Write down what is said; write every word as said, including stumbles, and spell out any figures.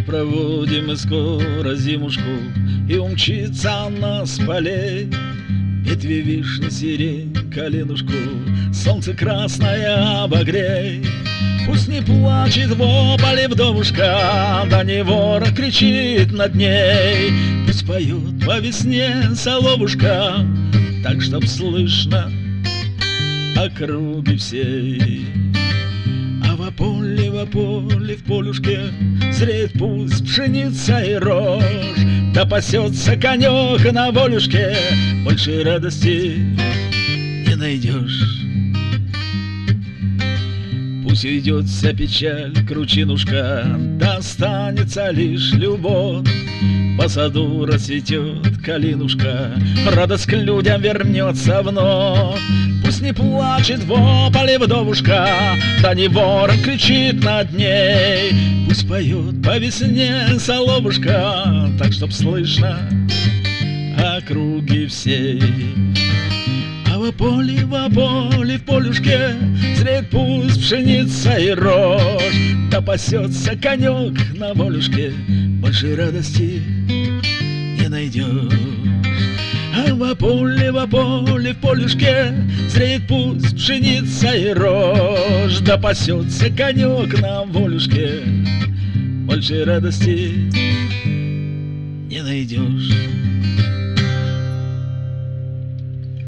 Проводим мы скоро зимушку, и умчится она с полей. Ветви вишни, сирень, калинушку солнце красное обогрей. Пусть не плачет в ополе вдовушка, да не ворон кричит над ней. Пусть поет по весне соловушка, так, чтоб слышно округи всей. А во поле, во поле, в полюшке зреет пусть пшеница и рожь. Да пасется конек на волюшке, больше радости не найдешь. Пусть уйдет вся печаль, кручинушка, да останется лишь любовь. По саду расцветет калинушка, радость к людям вернется вновь. Пусть не плачет в ополе вдовушка, да не ворон кричит над ней. Пусть поет по весне соловушка, так, чтоб слышно округи всей. А во поле, во поле, в полюшке зреет пусть пшеница и рожь. Да пасется конек на волюшке, больше радости не найдешь. А во поле, во поле, в полюшке зреет пусть пшеница и рожь. Да пасется конек на волюшке, больше радости не найдешь.